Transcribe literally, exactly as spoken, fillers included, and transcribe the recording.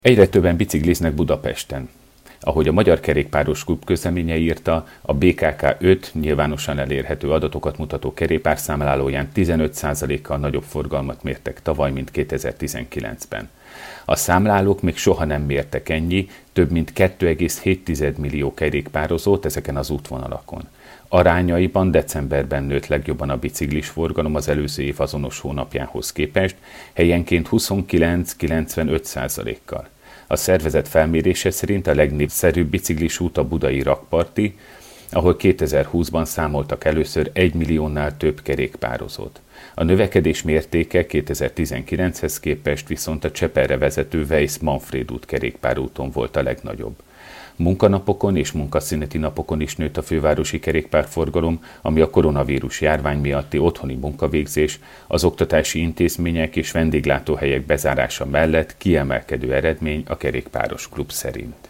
Egyre többen bicikliznek Budapesten. Ahogy a Magyar Kerékpáros Klub közleménye írta, a bé ká ká öt nyilvánosan elérhető adatokat mutató kerékpárszámlálóján tizenöt százalékkal nagyobb forgalmat mértek tavaly, mint kétezer-tizenkilencben. A számlálók még soha nem mértek ennyi, több mint két egész hét millió kerékpározót ezeken az útvonalakon. Arányaiban decemberben nőtt legjobban a biciklis forgalom az előző év azonos hónapjához képest, helyenként huszonkilenc-kilencvenöt százalékkal. A szervezet felmérése szerint a legnépszerűbb biciklis út a budai Rakparti, ahol kétezer-húszban számoltak először egy milliónál több kerékpározót. A növekedés mértéke kétezer-tizenkilenchez képest viszont a Cseperre vezető Weisz-Manfréd út kerékpárúton volt a legnagyobb. Munkanapokon és munkaszüneti napokon is nőtt a fővárosi kerékpárforgalom, ami a koronavírus járvány miatti otthoni munkavégzés, az oktatási intézmények és vendéglátóhelyek bezárása mellett kiemelkedő eredmény a kerékpáros klub szerint.